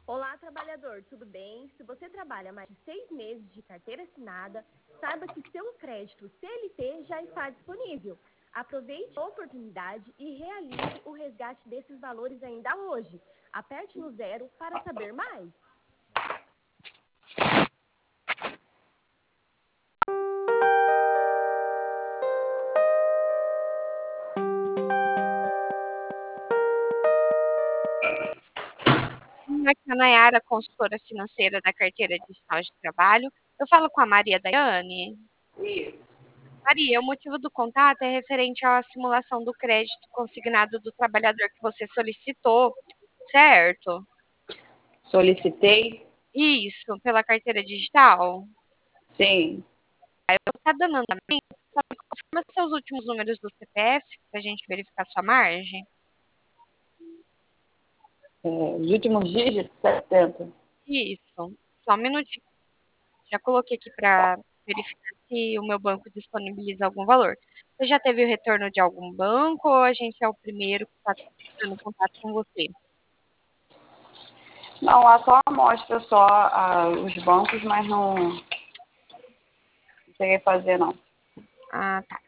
Olá, trabalhador, tudo bem? Se você trabalha mais de 6 meses de carteira assinada, saiba que seu crédito CLT já está disponível. Aproveite a oportunidade e realize o resgate desses valores ainda hoje. Aperte no 0 para saber mais. Aqui é a Nayara, consultora financeira da carteira digital de trabalho. Eu falo com a Maria Daiane. Isso. Maria, o motivo do contato é referente à simulação do crédito consignado do trabalhador que você solicitou, certo? Solicitei? Isso, pela carteira digital. Sim. Está dando andamento? Só me confirma seus últimos números do CPF para a gente verificar sua margem. Os últimos dígitos, 70. Isso, só um minutinho. Já coloquei aqui para verificar se o meu banco disponibiliza algum valor. Você já teve o retorno de algum banco ou a gente é o primeiro que está entrando em contato com você? Não, lá só mostra só os bancos, mas não cheguei a fazer, não. Ah, tá.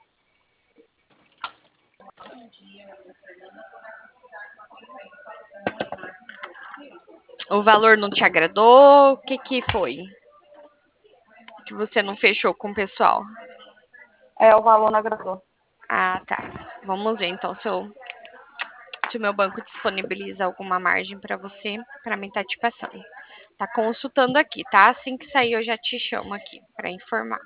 O valor não te agradou? O que que foi? Que você não fechou com o pessoal? O valor não agradou. Ah, tá. Vamos ver então se o meu banco disponibiliza alguma margem para você, para mim tá te passando. Tá consultando aqui, tá? Assim que sair eu já te chamo aqui para informar.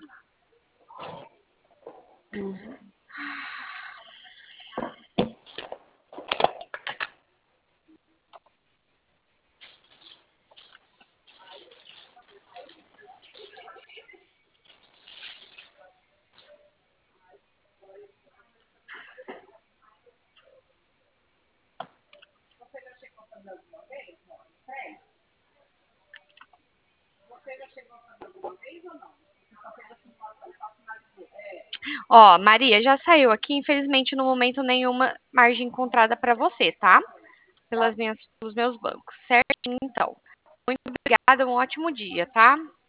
Ó, Maria, já saiu aqui. Infelizmente, no momento, nenhuma margem encontrada para você, tá? Pelos meus bancos, certo? Então, muito obrigada, um ótimo dia, tá?